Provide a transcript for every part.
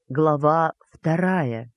Глава 2.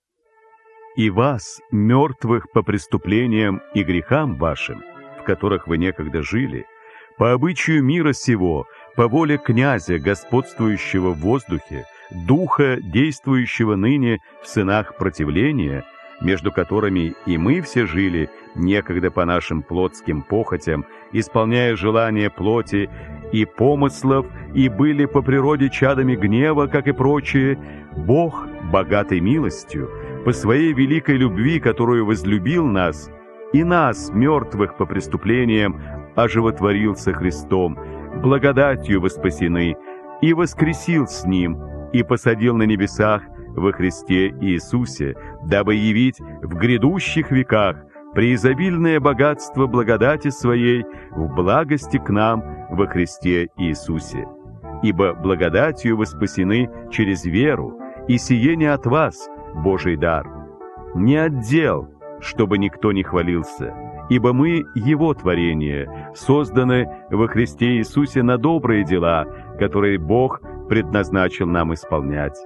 «И вас, мертвых по преступлениям и грехам вашим, в которых вы некогда жили, по обычаю мира сего, по воле князя, господствующего в воздухе, духа, действующего ныне в сынах противления, между которыми и мы все жили, некогда по нашим плотским похотям, исполняя желания плоти и помыслов, и были по природе чадами гнева, как и прочие, Бог, богатой милостью, по своей великой любви, которую возлюбил нас, и нас, мертвых по преступлениям, оживотворил со Христом, благодатью воспасены, и воскресил с Ним, и посадил на небесах во Христе Иисусе, дабы явить в грядущих веках преизобильное богатство благодати Своей в благости к нам во Христе Иисусе. Ибо благодатью воспасены через веру, и сие не от вас, Божий дар, не от дел, чтобы никто не хвалился, ибо мы Его творение, созданы во Христе Иисусе на добрые дела, которые Бог предназначил нам исполнять.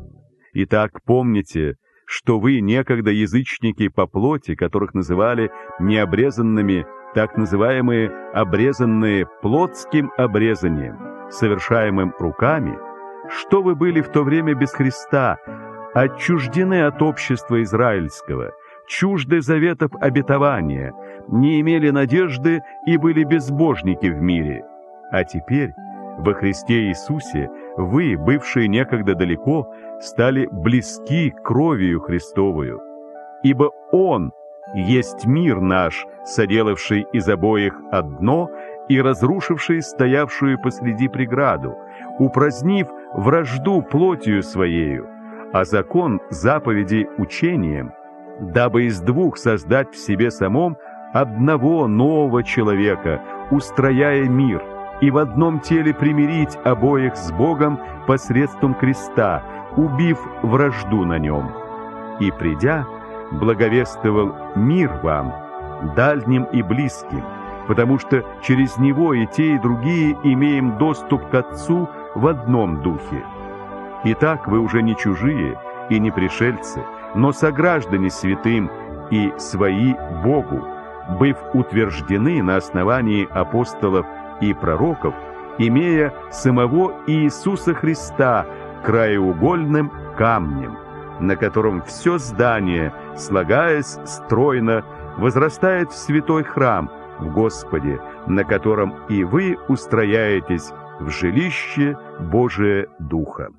Итак, помните, что вы некогда язычники по плоти, которых называли необрезанными, так называемые обрезанные плотским обрезанием, совершаемым руками, что вы были в то время без Христа, отчуждены от общества израильского, чужды заветов обетования, не имели надежды и были безбожники в мире. А теперь во Христе Иисусе вы, бывшие некогда далеко, стали близки кровью Христовую. Ибо Он есть мир наш, соделавший из обоих одно и разрушивший стоявшую посреди преграду, упразднив вражду плотью Своею, а закон заповедей учением, дабы из двух создать в себе самом одного нового человека, устрояя мир, и в одном теле примирить обоих с Богом посредством креста, убив вражду на нем. И, придя, благовествовал мир вам, дальним и близким, потому что через Него и те, и другие имеем доступ к Отцу в одном духе. Итак, вы уже не чужие и не пришельцы, но сограждане святым и свои Богу, быв утверждены на основании апостолов и пророков, имея самого Иисуса Христа краеугольным камнем, на котором все здание, слагаясь стройно, возрастает в святой храм в Господе, на котором и вы устрояетесь в жилище Божие Духа.